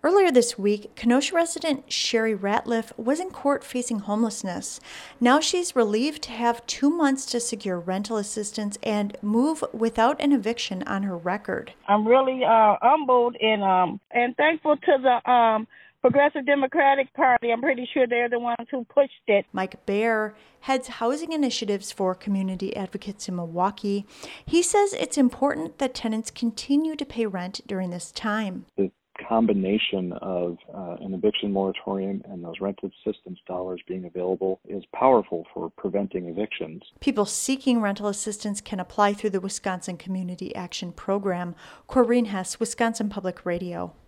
Earlier this week, Kenosha resident Sherry Ratliff was in court facing homelessness. Now she's relieved to have 2 months to secure rental assistance and move without an eviction on her record. I'm really humbled and thankful to the Progressive Democratic Party. I'm pretty sure they're the ones who pushed it. Mike Baer heads housing initiatives for community advocates in Milwaukee. He says it's important that tenants continue to pay rent during this time. The combination of an eviction moratorium and those rent assistance dollars being available is powerful for preventing evictions. People seeking rental assistance can apply through the Wisconsin Community Action Program. Corrine Hess, Wisconsin Public Radio.